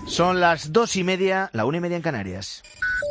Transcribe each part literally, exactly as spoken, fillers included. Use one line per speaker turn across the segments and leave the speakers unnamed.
Son las dos y media, la una y media en Canarias.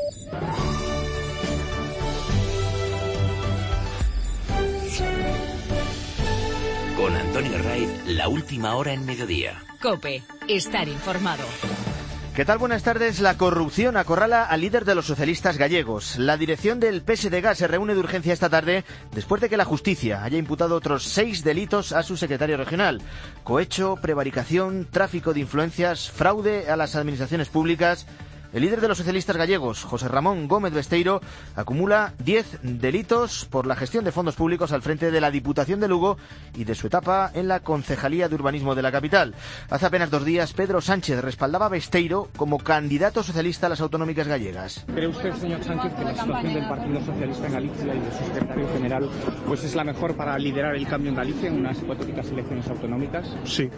Con Antonio Raiz, la última hora en mediodía.
COPE, estar informado.
¿Qué tal? Buenas tardes. La corrupción acorrala al líder de los socialistas gallegos. La dirección del P S D G se reúne de urgencia esta tarde después de que la justicia haya imputado otros seis delitos a su secretario regional: cohecho, prevaricación, tráfico de influencias, fraude a las administraciones públicas. El líder de los socialistas gallegos, José Ramón Gómez Besteiro, acumula diez delitos por la gestión de fondos públicos al frente de la Diputación de Lugo y de su etapa en la Concejalía de Urbanismo de la capital. Hace apenas dos días, Pedro Sánchez respaldaba a Besteiro como candidato socialista a las autonómicas gallegas.
¿Cree usted, señor Sánchez, que la situación del Partido Socialista en Galicia y de su secretario general pues es la mejor para liderar el cambio en Galicia en unas hipotéticas elecciones autonómicas?
Sí.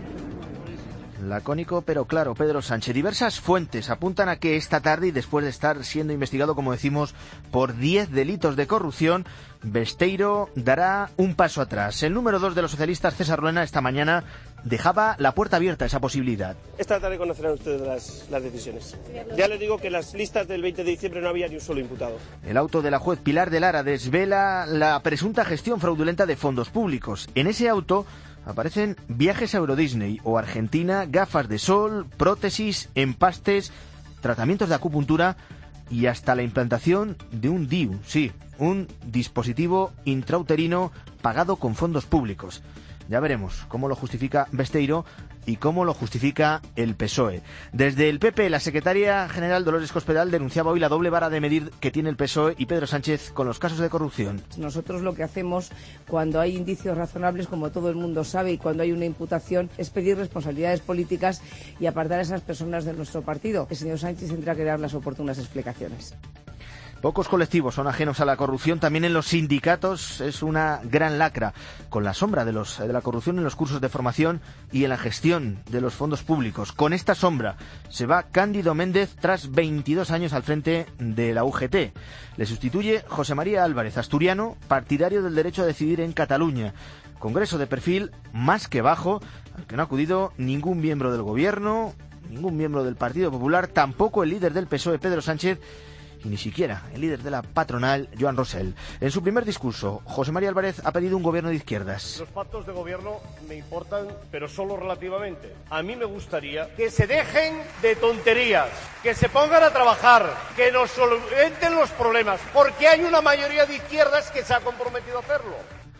Lacónico pero claro, Pedro Sánchez. Diversas fuentes apuntan a que esta tarde, y después de estar siendo investigado, como decimos, por diez delitos de corrupción, Besteiro dará un paso atrás. El número dos de los socialistas, César Ruena, esta mañana dejaba la puerta abierta a esa posibilidad.
Esta tarde conocerán ustedes las, las decisiones. Ya les digo que en las listas del veinte de diciembre no había ni un solo imputado.
El auto de la juez Pilar de Lara desvela la presunta gestión fraudulenta de fondos públicos. En ese auto aparecen viajes a Euro Disney o Argentina, gafas de sol, prótesis, empastes, tratamientos de acupuntura y hasta la implantación de un D I U, sí, un dispositivo intrauterino pagado con fondos públicos. Ya veremos cómo lo justifica Besteiro y cómo lo justifica el P S O E. Desde el P P, la secretaria general Dolores Cospedal denunciaba hoy la doble vara de medir que tiene el P S O E y Pedro Sánchez con los casos de corrupción.
Nosotros lo que hacemos cuando hay indicios razonables, como todo el mundo sabe, y cuando hay una imputación, es pedir responsabilidades políticas y apartar a esas personas de nuestro partido. El señor Sánchez tendrá que dar las oportunas explicaciones.
Pocos colectivos son ajenos a la corrupción. También en los sindicatos es una gran lacra, con la sombra de, los, de la corrupción en los cursos de formación y en la gestión de los fondos públicos. Con esta sombra se va Cándido Méndez tras veintidós años al frente de la U G T. Le sustituye José María Álvarez, asturiano, partidario del derecho a decidir en Cataluña. Congreso de perfil más que bajo, al que no ha acudido ningún miembro del gobierno, ningún miembro del Partido Popular, tampoco el líder del P S O E, Pedro Sánchez, y ni siquiera el líder de la patronal, Joan Rosell. En su primer discurso, José María Álvarez ha pedido un gobierno de izquierdas.
Los pactos de gobierno me importan, pero solo relativamente. A mí me gustaría que se dejen de tonterías, que se pongan a trabajar, que nos solventen los problemas, porque hay una mayoría de izquierdas que se ha comprometido a hacerlo.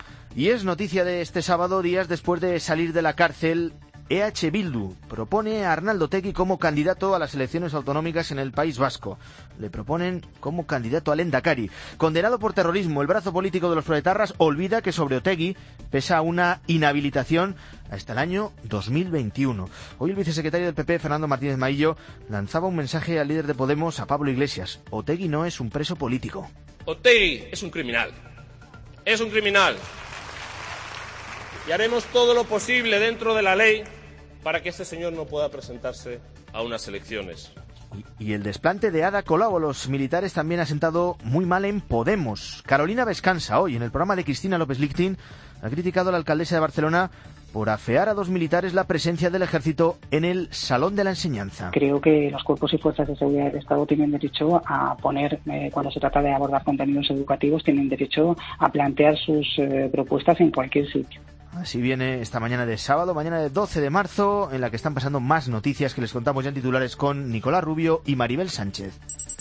Y es noticia de este sábado, días después de salir de la cárcel. E H Bildu propone a Arnaldo Otegi como candidato a las elecciones autonómicas en el País Vasco. Le proponen como candidato al Lehendakari. Condenado por terrorismo, el brazo político de los proetarras olvida que sobre Otegi pesa una inhabilitación hasta el año dos mil veintiuno. Hoy el vicesecretario del P P, Fernando Martínez Maillo, lanzaba un mensaje al líder de Podemos, a Pablo Iglesias. Otegi no es un preso político.
Otegi es un criminal. Es un criminal. Y haremos todo lo posible dentro de la ley para que este señor no pueda presentarse a unas elecciones.
Y, y el desplante de Ada Colau a los militares también ha sentado muy mal en Podemos. Carolina Vescansa, hoy en el programa de Cristina López Lichtin, ha criticado a la alcaldesa de Barcelona por afear a dos militares la presencia del ejército en el Salón de la Enseñanza.
Creo que los cuerpos y fuerzas de seguridad del Estado tienen derecho a poner, eh, cuando se trata de abordar contenidos educativos, tienen derecho a plantear sus eh, propuestas en cualquier sitio.
Así viene esta mañana de sábado, mañana de doce de marzo, en la que están pasando más noticias que les contamos ya en titulares con Nicolás Rubio y Maribel Sánchez.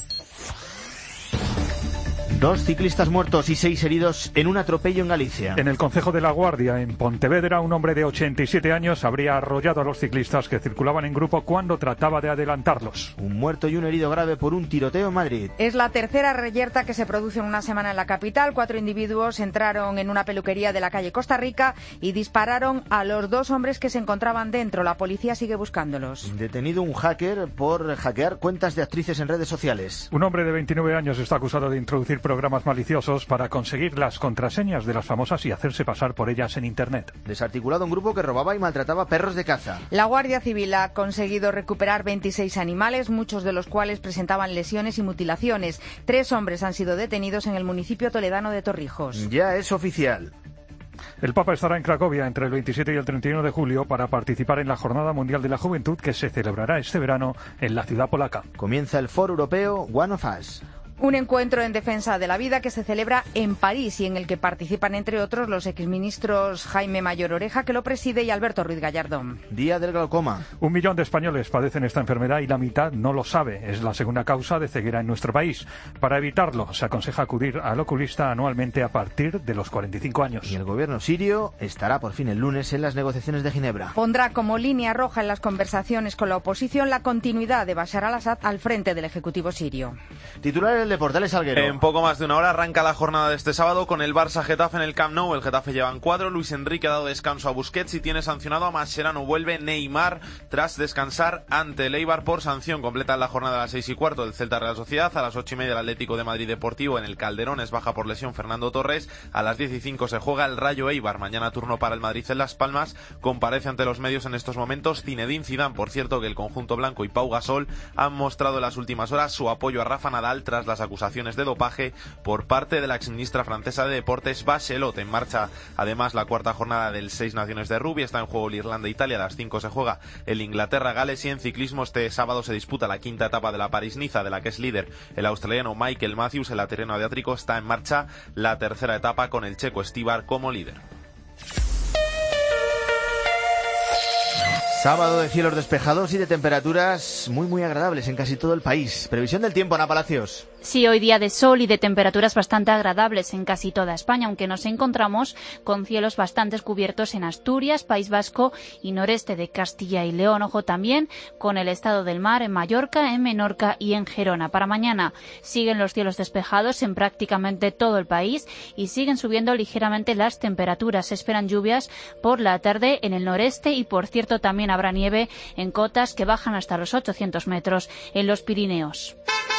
Dos ciclistas muertos y seis heridos en un atropello en Galicia.
En el concejo de La Guardia, en Pontevedra, un hombre de ochenta y siete años habría arrollado a los ciclistas que circulaban en grupo cuando trataba de adelantarlos.
Un muerto y un herido grave por un tiroteo en Madrid.
Es la tercera reyerta que se produce en una semana en la capital. Cuatro individuos entraron en una peluquería de la calle Costa Rica y dispararon a los dos hombres que se encontraban dentro. La policía sigue buscándolos.
Detenido un hacker por hackear cuentas de actrices en redes sociales.
Un hombre de veintinueve años está acusado de introducir programas maliciosos para conseguir las contraseñas de las famosas y hacerse pasar por ellas en Internet.
Desarticulado un grupo que robaba y maltrataba perros de caza.
La Guardia Civil ha conseguido recuperar veintiséis animales, muchos de los cuales presentaban lesiones y mutilaciones. Tres hombres han sido detenidos en el municipio toledano de Torrijos.
Ya es oficial.
El Papa estará en Cracovia entre el veintisiete y el treinta y uno de julio para participar en la Jornada Mundial de la Juventud que se celebrará este verano en la ciudad polaca.
Comienza el Foro Europeo One of Us.
Un encuentro en defensa de la vida que se celebra en París y en el que participan, entre otros, los exministros Jaime Mayor Oreja, que lo preside, y Alberto Ruiz Gallardón.
Día del glaucoma.
Un millón de españoles padecen esta enfermedad y la mitad no lo sabe. Es la segunda causa de ceguera en nuestro país. Para evitarlo, se aconseja acudir al oculista anualmente a partir de los cuarenta y cinco años.
Y el gobierno sirio estará por fin el lunes en las negociaciones de Ginebra.
Pondrá como línea roja en las conversaciones con la oposición la continuidad de Bashar al-Assad al frente del Ejecutivo sirio.
Titulares de Portales Salguero.
En poco más de una hora arranca la jornada de este sábado con el Barça-Getafe en el Camp Nou. El Getafe lleva en cuadro. Luis Enrique ha dado descanso a Busquets y tiene sancionado a Mascherano. Vuelve Neymar tras descansar ante el Eibar por sanción. Completa la jornada a las seis y cuarto del Celta Real Sociedad. A las ocho y media el Atlético de Madrid Deportivo en el Calderón. Es baja por lesión Fernando Torres. A las diez y cinco se juega el Rayo Eibar. Mañana turno para el Madrid en Las Palmas. Comparece ante los medios en estos momentos Zinedine Zidane. Por cierto, que el conjunto blanco y Pau Gasol han mostrado en las últimas horas su apoyo a Rafa Nadal tras las acusaciones de dopaje por parte de la exministra francesa de Deportes Bachelot. En marcha además la cuarta jornada del Seis Naciones de Rugby. Está en juego el Irlanda-Italia. A las cinco se juega el Inglaterra-Gales. Y en ciclismo este sábado se disputa la quinta etapa de la París-Niza, de la que es líder el australiano Michael Matthews. En la terreno adriático está en marcha la tercera etapa con el checo Estibar como líder.
Sábado de cielos despejados y de temperaturas muy muy agradables en casi todo el país. Previsión del tiempo, Ana Palacios.
Sí, hoy día de sol y de temperaturas bastante agradables en casi toda España, aunque nos encontramos con cielos bastante cubiertos en Asturias, País Vasco y noreste de Castilla y León. Ojo también con el estado del mar en Mallorca, en Menorca y en Gerona. Para mañana siguen los cielos despejados en prácticamente todo el país y siguen subiendo ligeramente las temperaturas. Se esperan lluvias por la tarde en el noreste y, por cierto, también habrá nieve en cotas que bajan hasta los ochocientos metros en los Pirineos.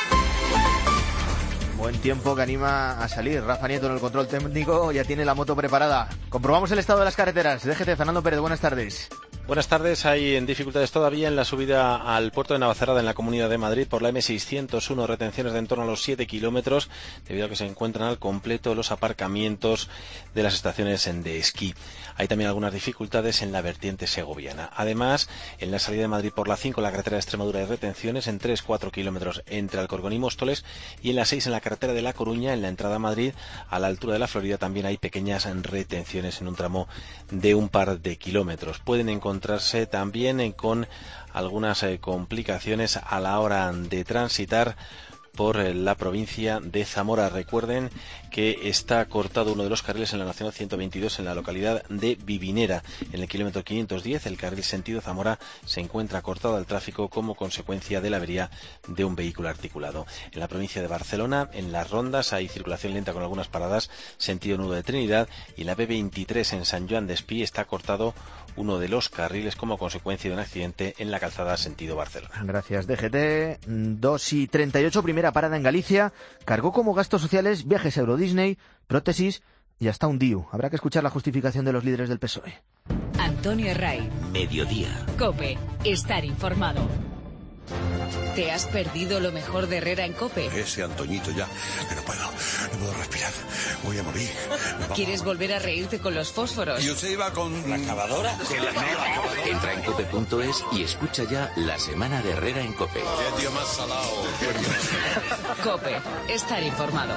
Buen tiempo que anima a salir. Rafa Nieto en el control técnico ya tiene la moto preparada. Comprobamos el estado de las carreteras. D G T, Fernando Pérez, buenas tardes.
Buenas tardes. Hay en dificultades todavía en la subida al puerto de Navacerrada en la Comunidad de Madrid por la eme seiscientos uno, retenciones de en torno a los siete kilómetros, debido a que se encuentran al completo los aparcamientos de las estaciones de esquí. Hay también algunas dificultades en la vertiente segoviana. Además, en la salida de Madrid por la cinco, la carretera de Extremadura, hay retenciones en tres a cuatro kilómetros entre Alcorcón y Móstoles, y en la seis, en la carretera de La Coruña, en la entrada a Madrid, a la altura de la Florida, también hay pequeñas retenciones en un tramo de un par de kilómetros. Pueden encontrarse también con algunas eh, complicaciones a la hora de transitar por la provincia de Zamora. Recuerden que está cortado uno de los carriles en la Nacional ciento veintidós en la localidad de Vivinera. En el kilómetro quinientos diez, el carril sentido Zamora se encuentra cortado al tráfico como consecuencia de la avería de un vehículo articulado. En la provincia de Barcelona, en las rondas, hay circulación lenta con algunas paradas sentido Nudo de Trinidad, y en la be veintitrés en San Joan d'Espí está cortado uno de los carriles como consecuencia de un accidente en la calzada sentido Barcelona.
Gracias, D G T. dos y treinta y ocho, primera parada en Galicia. Cargó como gastos sociales viajes a Euro Disney, prótesis y hasta un D I U. Habrá que escuchar la justificación de los líderes del P S O E.
Antonio Ray.
Mediodía.
COPE. Estar informado. ¿Te has perdido lo mejor de Herrera en COPE?
Ese Antoñito ya, que no puedo, no puedo respirar, voy a morir.
¿Quieres volver a reírte con los fósforos?
Yo se iba con la cavadora.
Con la cavadora. Entra en cope punto es y escucha ya la semana de Herrera en COPE.
Qué tío más salado.
COPE. Estar informado.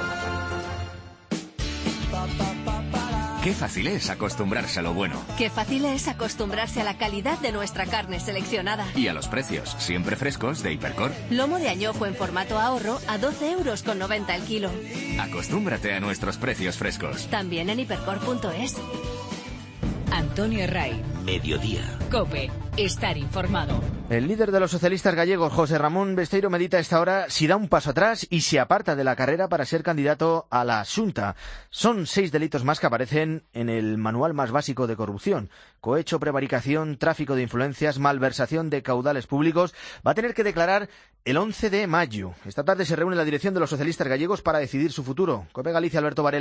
Qué fácil es acostumbrarse a lo bueno.
Qué fácil es acostumbrarse a la calidad de nuestra carne seleccionada.
Y a los precios, siempre frescos, de Hipercor.
Lomo de añojo en formato ahorro a doce euros con noventa el kilo.
Acostúmbrate a nuestros precios frescos.
También en hipercor punto es.
Antonio Ray.
Mediodía.
COPE. Estar informado.
El líder de los socialistas gallegos, José Ramón Besteiro, medita a esta hora si da un paso atrás y se aparta de la carrera para ser candidato a la Xunta. Son seis delitos más que aparecen en el manual más básico de corrupción: cohecho, prevaricación, tráfico de influencias, malversación de caudales públicos. Va a tener que declarar el once de mayo. Esta tarde se reúne la dirección de los socialistas gallegos para decidir su futuro. COPE Galicia, Alberto Varela.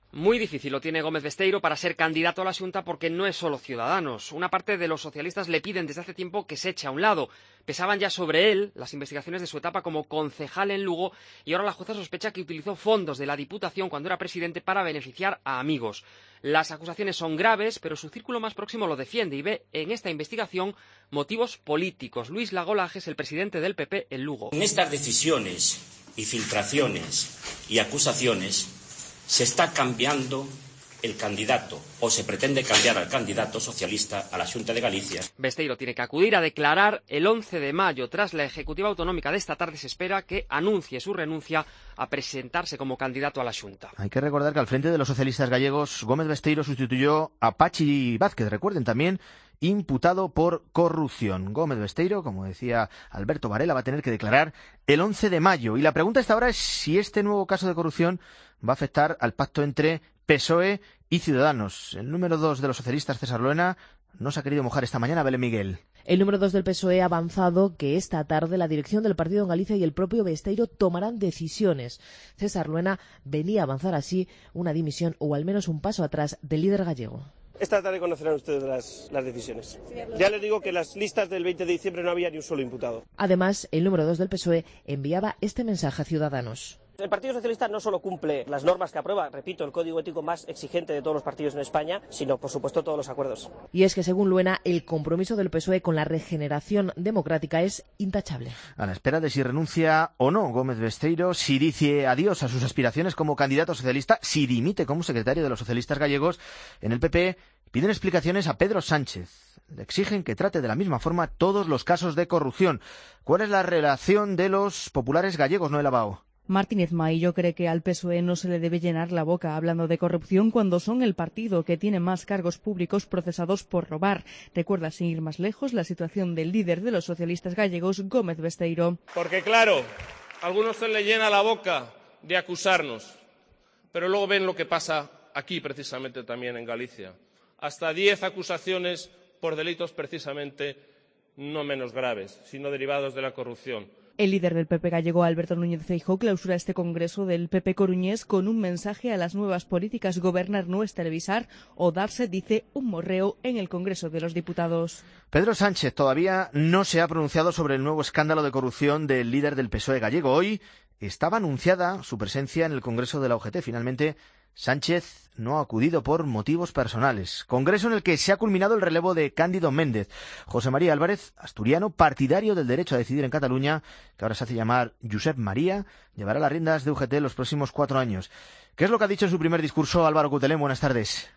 Muy difícil lo tiene Gómez Besteiro para ser candidato a la Xunta porque no es solo Ciudadanos. Una parte de los socialistas le piden desde hace tiempo que se eche a un lado. Pesaban ya sobre él las investigaciones de su etapa como concejal en Lugo y ahora la jueza sospecha que utilizó fondos de la Diputación cuando era presidente para beneficiar a amigos. Las acusaciones son graves, pero su círculo más próximo lo defiende y ve en esta investigación motivos políticos. Luis Lagolaje es el presidente del P P en Lugo.
En estas decisiones y filtraciones y acusaciones se está cambiando el candidato, o se pretende cambiar al candidato socialista a la Xunta de Galicia.
Besteiro tiene que acudir a declarar el once de mayo. Tras la ejecutiva autonómica de esta tarde se espera que anuncie su renuncia a presentarse como candidato a la Xunta.
Hay que recordar que al frente de los socialistas gallegos, Gómez Besteiro sustituyó a Pachi Vázquez, recuerden, también imputado por corrupción. Gómez Besteiro, como decía Alberto Varela, va a tener que declarar el once de mayo. Y la pregunta hasta ahora es si este nuevo caso de corrupción va a afectar al pacto entre P S O E y Ciudadanos. El número dos de los socialistas, César Luena, no se ha querido mojar esta mañana. Belén Miguel.
El número dos del P S O E ha avanzado que esta tarde la dirección del partido en Galicia y el propio Besteiro tomarán decisiones. César Luena venía a avanzar así una dimisión o al menos un paso atrás del líder gallego.
Esta tarde conocerán ustedes las, las decisiones. Ya les digo que en las listas del veinte de diciembre no había ni un solo imputado.
Además, el número dos del P S O E enviaba este mensaje a Ciudadanos.
El Partido Socialista no solo cumple las normas que aprueba, repito, el código ético más exigente de todos los partidos en España, sino, por supuesto, todos los acuerdos.
Y es que, según Luena, el compromiso del P S O E con la regeneración democrática es intachable.
A la espera de si renuncia o no Gómez Besteiro, si dice adiós a sus aspiraciones como candidato socialista, si dimite como secretario de los socialistas gallegos, en el P P piden explicaciones a Pedro Sánchez. Le exigen que trate de la misma forma todos los casos de corrupción. ¿Cuál es la relación de los populares gallegos, Noela Bao?
Martínez Maillo cree que al P S O E no se le debe llenar la boca hablando de corrupción cuando son el partido que tiene más cargos públicos procesados por robar. Recuerda, sin ir más lejos, la situación del líder de los socialistas gallegos, Gómez Besteiro.
Porque claro, a algunos se le llena la boca de acusarnos, pero luego ven lo que pasa aquí precisamente también en Galicia. Hasta diez acusaciones por delitos precisamente no menos graves, sino derivados de la corrupción.
El líder del P P gallego, Alberto Núñez Feijóo, clausura este congreso del P P coruñés con un mensaje a las nuevas políticas. Gobernar no es televisar o darse, dice, un morreo en el Congreso de los Diputados.
Pedro Sánchez todavía no se ha pronunciado sobre el nuevo escándalo de corrupción del líder del P S O E gallego. Hoy estaba anunciada su presencia en el Congreso de la O G T. Finalmente, Sánchez no ha acudido por motivos personales. Congreso en el que se ha culminado el relevo de Cándido Méndez. José María Álvarez, asturiano, partidario del derecho a decidir en Cataluña, que ahora se hace llamar Josep María, llevará las riendas de U G T los próximos cuatro años. ¿Qué es lo que ha dicho en su primer discurso Álvaro Coutelén? Buenas tardes.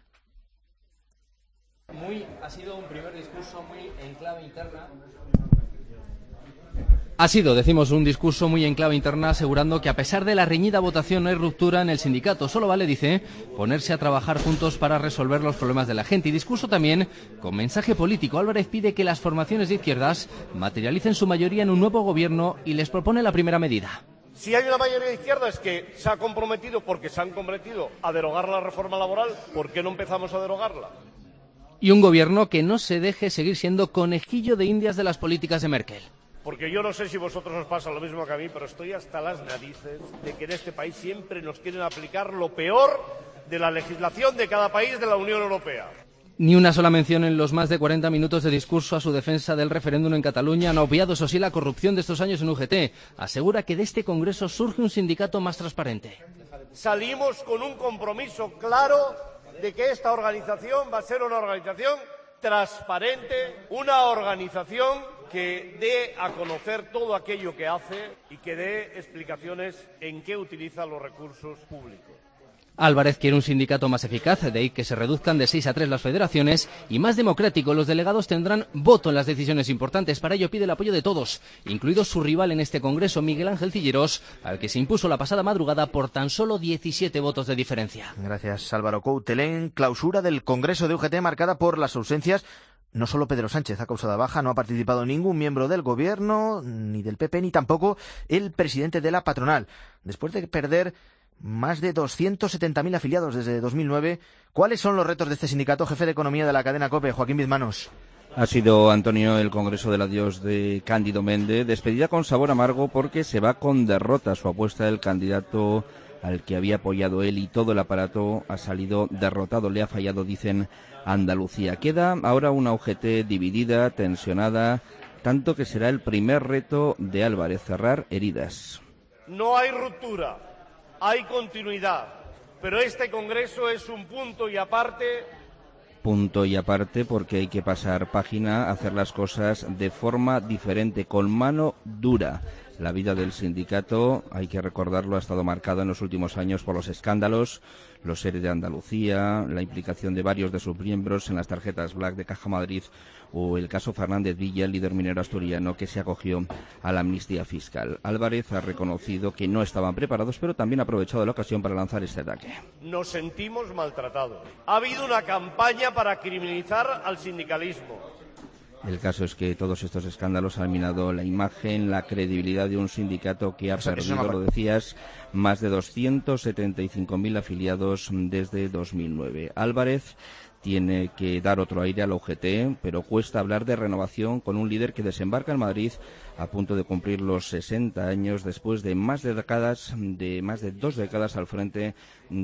Muy, ha sido un primer discurso muy en clave interna. Ha sido, decimos, un discurso muy en clave interna asegurando que a pesar de la reñida votación no hay ruptura en el sindicato. Solo vale, dice, ponerse a trabajar juntos para resolver los problemas de la gente. Y discurso también con mensaje político. Álvarez pide que las formaciones de izquierdas materialicen su mayoría en un nuevo gobierno y les propone la primera medida.
Si hay una mayoría de izquierdas que se ha comprometido, porque se han comprometido a derogar la reforma laboral, ¿por qué no empezamos a derogarla?
Y un gobierno que no se deje seguir siendo conejillo de indias de las políticas de Merkel.
Porque yo no sé si vosotros os pasa lo mismo que a mí, pero estoy hasta las narices de que en este país siempre nos quieren aplicar lo peor de la legislación de cada país de la Unión Europea.
Ni una sola mención en los más de cuarenta minutos de discurso a su defensa del referéndum en Cataluña. Han obviado, eso sí, la corrupción de estos años en U G T. Asegura que de este Congreso surge un sindicato más transparente.
Salimos con un compromiso claro de que esta organización va a ser una organización transparente, una organización que dé a conocer todo aquello que hace y que dé explicaciones en qué utiliza los recursos públicos.
Álvarez quiere un sindicato más eficaz, de ahí que se reduzcan de seis a tres las federaciones, y más democrático. Los delegados tendrán voto en las decisiones importantes. Para ello pide el apoyo de todos, incluido su rival en este Congreso, Miguel Ángel Cilleros, al que se impuso la pasada madrugada por tan solo diecisiete votos de diferencia.
Gracias, Álvaro Coutelén. Clausura del Congreso de U G T marcada por las ausencias. No solo Pedro Sánchez ha causado baja, no ha participado ningún miembro del Gobierno, ni del P P, ni tampoco el presidente de la patronal. Después de perder más de doscientos setenta mil afiliados desde dos mil nueve, ¿cuáles son los retos de este sindicato? Jefe de Economía de la cadena COPE, Joaquín Bizmanos.
Ha sido, Antonio, el Congreso del adiós de Cándido Méndez, despedida con sabor amargo porque se va con derrota. Su apuesta del candidato al que había apoyado él, y todo el aparato ha salido derrotado. Le ha fallado, dicen, Andalucía. Queda ahora una U G T dividida, tensionada, tanto que será el primer reto de Álvarez, cerrar heridas.
No hay ruptura, hay continuidad, pero este Congreso es un punto y aparte.
Punto y aparte porque hay que pasar página, hacer las cosas de forma diferente, con mano dura. La vida del sindicato, hay que recordarlo, ha estado marcada en los últimos años por los escándalos, los E R E de Andalucía, la implicación de varios de sus miembros en las tarjetas Black de Caja Madrid o el caso Fernández Villa, el líder minero asturiano que se acogió a la amnistía fiscal. Álvarez ha reconocido que no estaban preparados, pero también ha aprovechado la ocasión para lanzar este ataque.
Nos sentimos maltratados. Ha habido una campaña para criminalizar al sindicalismo.
El caso es que todos estos escándalos han minado la imagen, la credibilidad de un sindicato que ha eso, perdido, eso no... lo decías, más de doscientos setenta y cinco mil afiliados desde dos mil nueve. Álvarez tiene que dar otro aire a la U G T, pero cuesta hablar de renovación con un líder que desembarca en Madrid a punto de cumplir los sesenta años después de más de décadas, de más de dos décadas al frente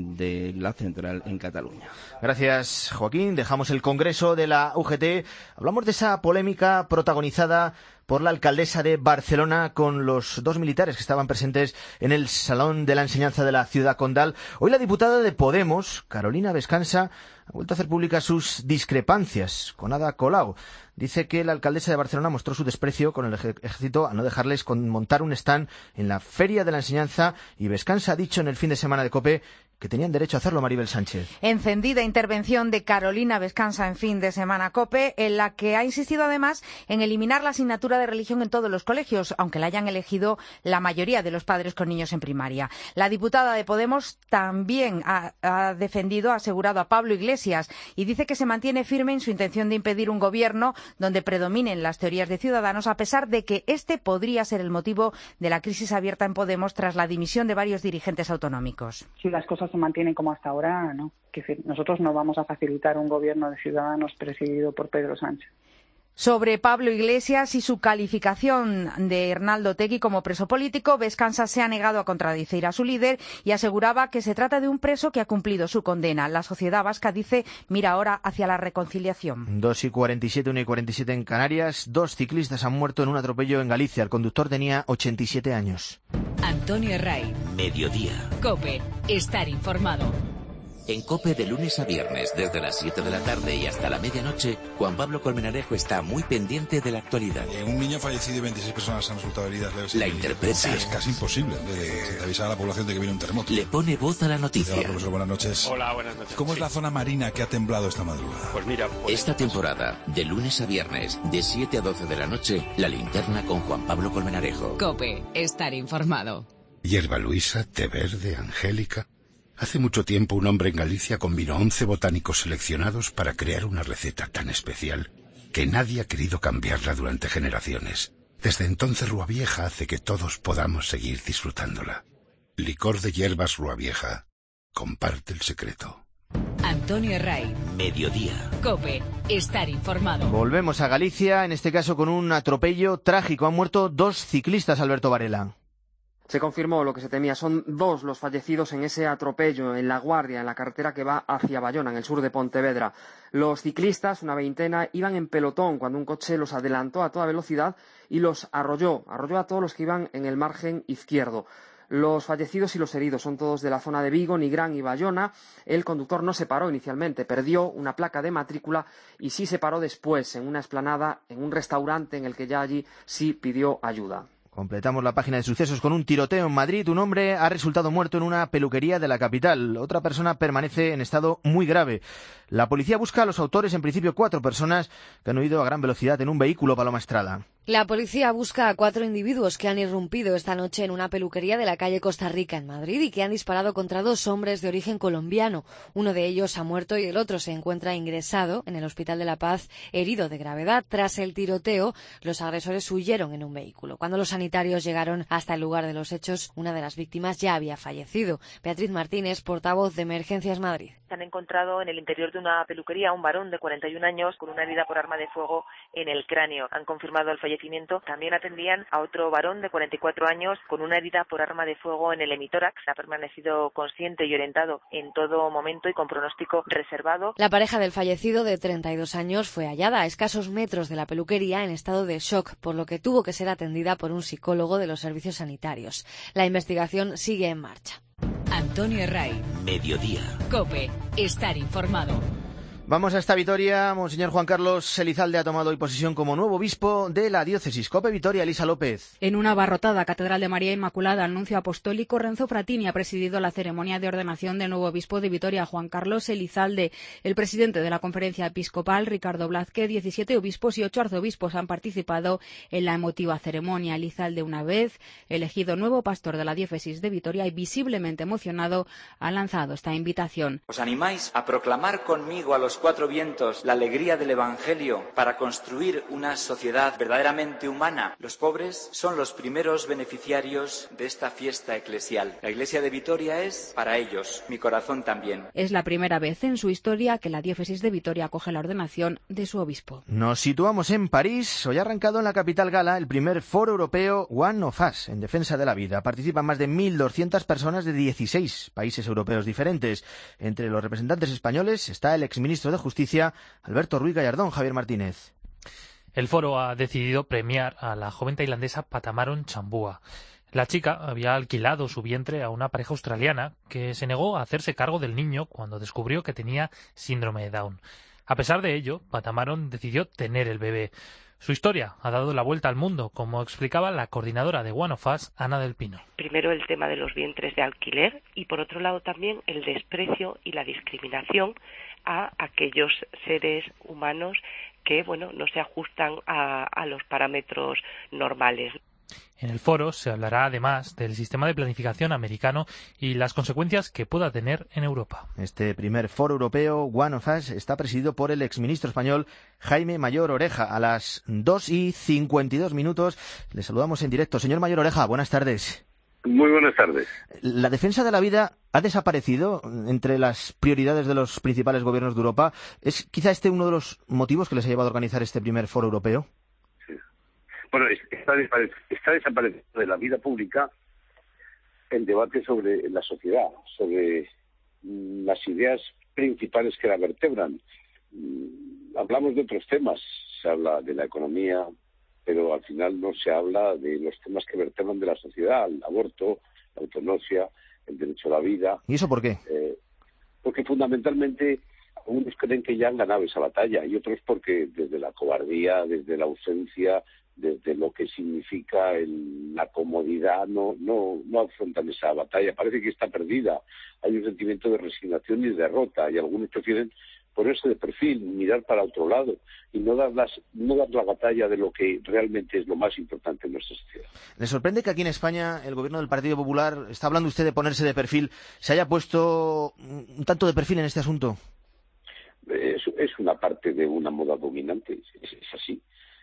de la central en Cataluña.
Gracias, Joaquín. Dejamos el Congreso de la U G T. Hablamos de esa polémica protagonizada por la alcaldesa de Barcelona con los dos militares que estaban presentes en el Salón de la Enseñanza de la ciudad condal. Hoy la diputada de Podemos, Carolina Vescansa, ha vuelto a hacer públicas sus discrepancias con Ada Colau. Dice que la alcaldesa de Barcelona mostró su desprecio con el ejército a no dejarles con montar un stand en la Feria de la Enseñanza, y Vescansa ha dicho en el fin de semana de COPE que tenían derecho a hacerlo. Maribel Sánchez.
Encendida intervención de Carolina Vescansa en fin de semana COPE, en la que ha insistido además en eliminar la asignatura de religión en todos los colegios, aunque la hayan elegido la mayoría de los padres con niños en primaria. La diputada de Podemos también ha, ha defendido, ha asegurado a Pablo Iglesias, y dice que se mantiene firme en su intención de impedir un gobierno donde predominen las teorías de Ciudadanos, a pesar de que este podría ser el motivo de la crisis abierta en Podemos tras la dimisión de varios dirigentes autonómicos.
Si las cosas se mantienen como hasta ahora, no. Que nosotros no vamos a facilitar un gobierno de Ciudadanos presidido por Pedro Sánchez.
Sobre Pablo Iglesias y su calificación de Hernaldo Otegi como preso político, Vescansa se ha negado a contradecir a su líder y aseguraba que se trata de un preso que ha cumplido su condena. La sociedad vasca, dice, mira ahora hacia la reconciliación.
dos y cuarenta y siete, una y cuarenta y siete en Canarias. Dos ciclistas han muerto en un atropello en Galicia. El conductor tenía ochenta y siete años.
Antonio Ray.
Mediodía.
COPE. Estar informado.
En COPE de lunes a viernes, desde las siete de la tarde y hasta la medianoche, Juan Pablo Colmenarejo está muy pendiente de la actualidad.
Eh, un niño fallecido y veintiséis personas han resultado heridas leves.
La interpreta.
Sí, es casi imposible de, de avisar a la población de que viene un terremoto.
Le pone voz a la noticia.
Hola, profesor, buenas noches.
Hola, buenas noches.
¿Cómo
sí.
es la zona marina que ha temblado esta madrugada?
Pues mira... Pues...
Esta temporada, de lunes a viernes, de siete a doce de la noche, La Linterna con Juan Pablo Colmenarejo.
COPE. Estar informado.
Hierba Luisa, té verde, angélica... Hace mucho tiempo un hombre en Galicia combinó once botánicos seleccionados para crear una receta tan especial que nadie ha querido cambiarla durante generaciones. Desde entonces Rúa Vieja hace que todos podamos seguir disfrutándola. Licor de hierbas Rúa Vieja. Comparte el secreto.
Antonio Ray.
Mediodía.
COPE. Estar informado.
Volvemos a Galicia, en este caso con un atropello trágico. Han muerto dos ciclistas, Alberto Varela.
Se confirmó lo que se temía. Son dos los fallecidos en ese atropello en La Guardia, en la carretera que va hacia Bayona, en el sur de Pontevedra. Los ciclistas, una veintena, iban en pelotón cuando un coche los adelantó a toda velocidad y los arrolló. Arrolló a todos los que iban en el margen izquierdo. Los fallecidos y los heridos son todos de la zona de Vigo, Nigrán y Bayona. El conductor no se paró inicialmente, perdió una placa de matrícula y sí se paró después en una explanada, en un restaurante en el que ya allí sí pidió ayuda.
Completamos la página de sucesos con un tiroteo en Madrid. Un hombre ha resultado muerto en una peluquería de la capital. Otra persona permanece en estado muy grave. La policía busca a los autores, en principio cuatro personas que han huido a gran velocidad en un vehículo. Paloma Estrada.
La policía busca a cuatro individuos que han irrumpido esta noche en una peluquería de la calle Costa Rica en Madrid y que han disparado contra dos hombres de origen colombiano. Uno de ellos ha muerto y el otro se encuentra ingresado en el Hospital de la Paz, herido de gravedad. Tras el tiroteo, los agresores huyeron en un vehículo. Cuando los sanitarios llegaron hasta el lugar de los hechos, una de las víctimas ya había fallecido. Beatriz Martínez, portavoz de Emergencias Madrid.
Se han encontrado en el interior de una peluquería un varón de cuarenta y un años con una herida por arma de fuego en el cráneo. Han confirmado el fallecimiento
fallecimiento también atendían a otro varón de cuarenta y cuatro años con una herida por arma de fuego en el hemitórax. Ha permanecido consciente y orientado en todo momento y con pronóstico reservado.
La pareja del fallecido, de treinta y dos años, fue hallada a escasos metros de la peluquería en estado de shock, por lo que tuvo que ser atendida por un psicólogo de los servicios sanitarios. La investigación sigue en marcha.
Antonio Ray.
Mediodía.
COPE. Estar informado.
Vamos a esta Vitoria. Monseñor Juan Carlos Elizalde ha tomado hoy posesión como nuevo obispo de la diócesis. COPE Vitoria, Elisa López.
En una abarrotada Catedral de María Inmaculada, anuncio apostólico, Renzo Fratini ha presidido la ceremonia de ordenación del nuevo obispo de Vitoria, Juan Carlos Elizalde. El presidente de la Conferencia Episcopal, Ricardo Blázquez, diecisiete obispos y ocho arzobispos han participado en la emotiva ceremonia. Elizalde, una vez elegido nuevo pastor de la diócesis de Vitoria y visiblemente emocionado, ha lanzado esta invitación.
¿Os animáis a proclamar conmigo a los cuatro vientos la alegría del Evangelio para construir una sociedad verdaderamente humana? Los pobres son los primeros beneficiarios de esta fiesta eclesial. La Iglesia de Vitoria es para ellos, mi corazón también.
Es la primera vez en su historia que la diócesis de Vitoria acoge la ordenación de su obispo.
Nos situamos en París. Hoy ha arrancado en la capital gala el primer foro europeo One of Us en defensa de la vida. Participan más de mil doscientas personas de dieciséis países europeos diferentes. Entre los representantes españoles está el exministro de Justicia, Alberto Ruiz Gallardón. Javier Martínez.
El foro ha decidido premiar a la joven tailandesa Patamaron Chambua. La chica había alquilado su vientre a una pareja australiana que se negó a hacerse cargo del niño cuando descubrió que tenía síndrome de Down. A pesar de ello, Patamaron decidió tener el bebé. Su historia ha dado la vuelta al mundo, como explicaba la coordinadora de One of Us, Ana del Pino.
Primero el tema de los vientres de alquiler y por otro lado también el desprecio y la discriminación a aquellos seres humanos que, bueno, no se ajustan a, a los parámetros normales.
En el foro se hablará además del sistema de planificación americano y las consecuencias que pueda tener en Europa.
Este primer foro europeo One of Us está presidido por el exministro español Jaime Mayor Oreja. A las dos y cincuenta y dos minutos le saludamos en directo. Señor Mayor Oreja, buenas tardes.
Muy buenas tardes.
La defensa de la vida ha desaparecido entre las prioridades de los principales gobiernos de Europa. ¿Es quizá este uno de los motivos que les ha llevado a organizar este primer foro europeo?
Bueno, está, está desapareciendo de la vida pública el debate sobre la sociedad, sobre las ideas principales que la vertebran. Hablamos de otros temas, se habla de la economía, pero al final no se habla de los temas que vertebran de la sociedad, el aborto, la eutanasia, el derecho a la vida.
¿Y eso por qué?
Eh, porque fundamentalmente algunos creen que ya han ganado esa batalla y otros porque desde la cobardía, desde la ausencia, desde lo que significa el, la comodidad, no, no, no afrontan esa batalla. Parece que está perdida. Hay un sentimiento de resignación y de derrota y algunos prefieren ponerse de perfil, mirar para otro lado y no dar, las, no dar la batalla de lo que realmente es lo más importante en nuestra sociedad.
¿Le sorprende que aquí en España el gobierno del Partido Popular, está hablando usted de ponerse de perfil, se haya puesto un tanto de perfil en este asunto?
Es, es una parte de una moda dominante, es, es así.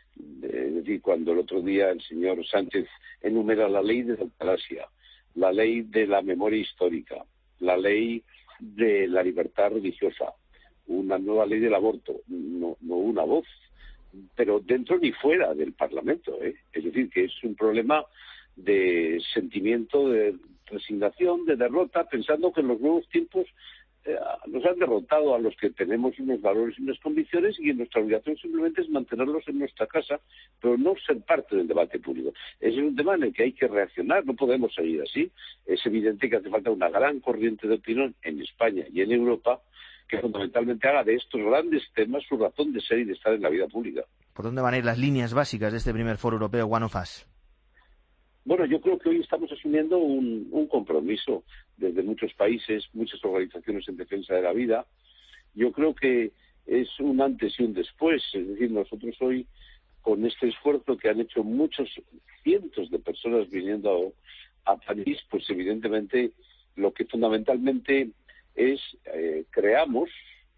Es decir, cuando el otro día el señor Sánchez enumera la ley de la eutanasia, la ley de la memoria histórica, la ley de la libertad religiosa, una nueva ley del aborto, no, no una voz, pero dentro ni fuera del Parlamento, ¿eh? Es decir, que es un problema de sentimiento de resignación, de derrota, pensando que en los nuevos tiempos eh, nos han derrotado a los que tenemos unos valores y unas convicciones y que nuestra obligación simplemente es mantenerlos en nuestra casa, pero no ser parte del debate público. Ese es un tema en el que hay que reaccionar, no podemos seguir así. Es evidente que hace falta una gran corriente de opinión en España y en Europa que fundamentalmente haga de estos grandes temas su razón de ser y de estar en la vida pública.
¿Por dónde van a ir las líneas básicas de este primer foro europeo One of Us?
Bueno, yo creo que hoy estamos asumiendo un, un compromiso desde muchos países, muchas organizaciones en defensa de la vida. Yo creo que es un antes y un después. Es decir, nosotros hoy, con este esfuerzo que han hecho muchos cientos de personas viniendo a, a París, pues evidentemente lo que fundamentalmente es eh, creamos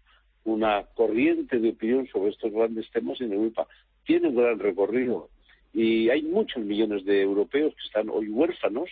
una corriente de opinión sobre estos grandes temas en Europa. Tiene un gran recorrido y hay muchos millones de europeos que están hoy huérfanos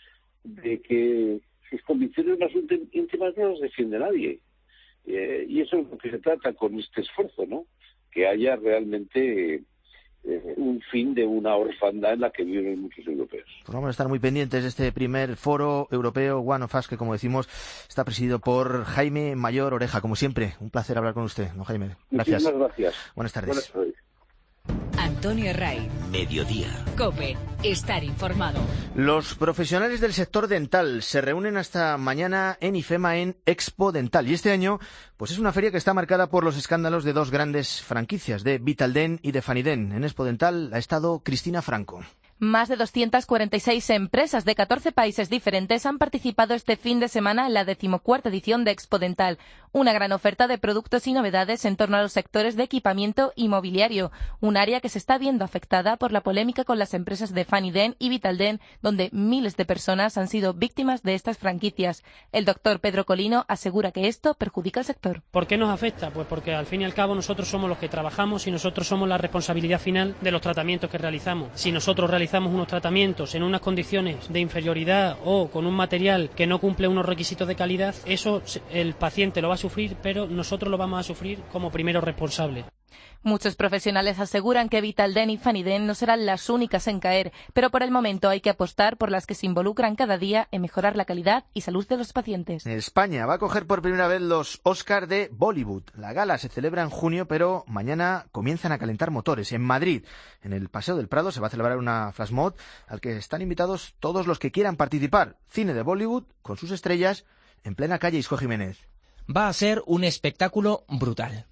de que sus convicciones más íntimas no las defiende nadie. Eh, y eso es lo que se trata con este esfuerzo, ¿no? Que haya realmente eh, un fin de una orfandad en la que viven muchos europeos.
Pues vamos a estar muy pendientes de este primer foro europeo One of Us, que como decimos está presidido por Jaime Mayor Oreja. Como siempre, un placer hablar con usted, ¿no, Jaime? Gracias.
Muchísimas gracias.
Buenas tardes.
Buenas tardes.
Antonio Ray.
Mediodía.
COPE. Estar informado.
Los profesionales del sector dental se reúnen hasta mañana en IFEMA en Expo Dental. Y este año, pues es una feria que está marcada por los escándalos de dos grandes franquicias, de Vitaldent y de Fanident. En Expo Dental ha estado Cristina Franco.
Más de doscientas cuarenta y seis empresas de catorce países diferentes han participado este fin de semana en la decimocuarta edición de Expo Dental, una gran oferta de productos y novedades en torno a los sectores de equipamiento y mobiliario, un área que se está viendo afectada por la polémica con las empresas de Fanident y Vitaldent, donde miles de personas han sido víctimas de estas franquicias. El doctor Pedro Colino asegura que esto perjudica al sector.
¿Por qué nos afecta? Pues porque al fin y al cabo nosotros somos los que trabajamos y nosotros somos la responsabilidad final de los tratamientos que realizamos. Si nosotros realizamos realizamos unos tratamientos en unas condiciones de inferioridad o con un material que no cumple unos requisitos de calidad, eso el paciente lo va a sufrir, pero nosotros lo vamos a sufrir como primeros responsables.
Muchos profesionales aseguran que Vitaldent y Fanident no serán las únicas en caer, pero por el momento hay que apostar por las que se involucran cada día en mejorar la calidad y salud de los pacientes.
España va a coger por primera vez los Oscar de Bollywood. La gala se celebra en junio, pero mañana comienzan a calentar motores. En Madrid, en el Paseo del Prado, se va a celebrar una flash mob al que están invitados todos los que quieran participar. Cine de Bollywood con sus estrellas en plena calle Isco Jiménez.
Va a ser un espectáculo brutal.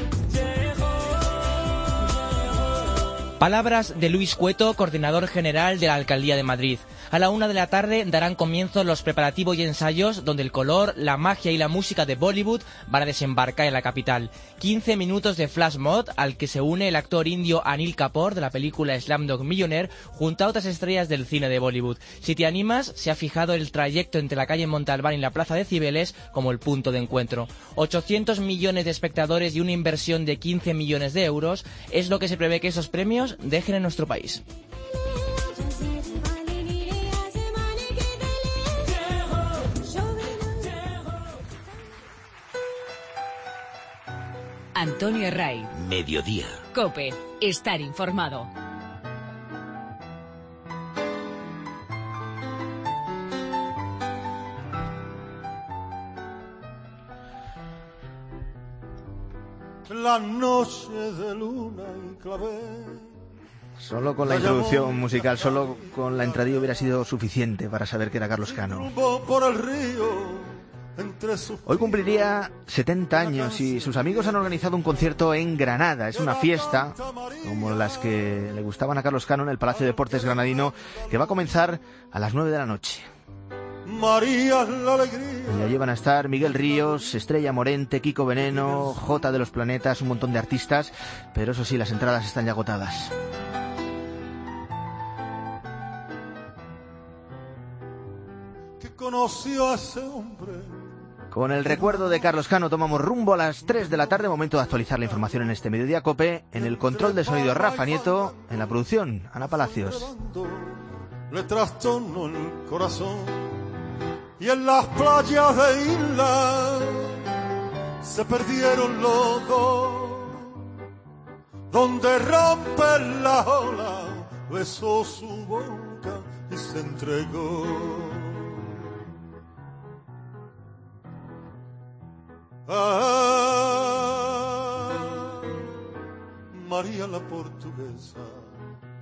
Palabras de Luis Cueto, coordinador general de la Alcaldía de Madrid. A la una de la tarde darán comienzo los preparativos y ensayos donde el color, la magia y la música de Bollywood van a desembarcar en la capital. quince minutos de flash mob al que se une el actor indio Anil Kapoor de la película Slumdog Millionaire junto a otras estrellas del cine de Bollywood. Si te animas, se ha fijado el trayecto entre la calle Montalbán y la plaza de Cibeles como el punto de encuentro. ochocientos millones de espectadores y una inversión de quince millones de euros es lo que se prevé que esos premios dejen en nuestro país.
Antonio Ray.
Mediodía.
COPE. Estar informado.
La noche de luna y clavel.
Solo con la introducción musical, solo con la entradilla hubiera sido suficiente para saber que era Carlos Cano. Hoy cumpliría setenta años y sus amigos han organizado un concierto en Granada. Es una fiesta como las que le gustaban a Carlos Cano en el Palacio de Deportes granadino, que va a comenzar a las nueve de la noche.
María la alegría.
Y allí van a estar Miguel Ríos, Estrella Morente, Kiko Veneno, J de los Planetas, un montón de artistas, pero eso sí, las entradas están ya agotadas.
Que conoció a ese hombre.
Con el recuerdo de Carlos Cano tomamos rumbo a las tres de la tarde, momento de actualizar la información en este Mediodía COPE. En el control de sonido Rafa Nieto, en la producción Ana Palacios.
Le trastornó el corazón y en las playas de isla se perdieron los dos, donde rompe la ola besó su boca y se entregó. Ah, María la portuguesa.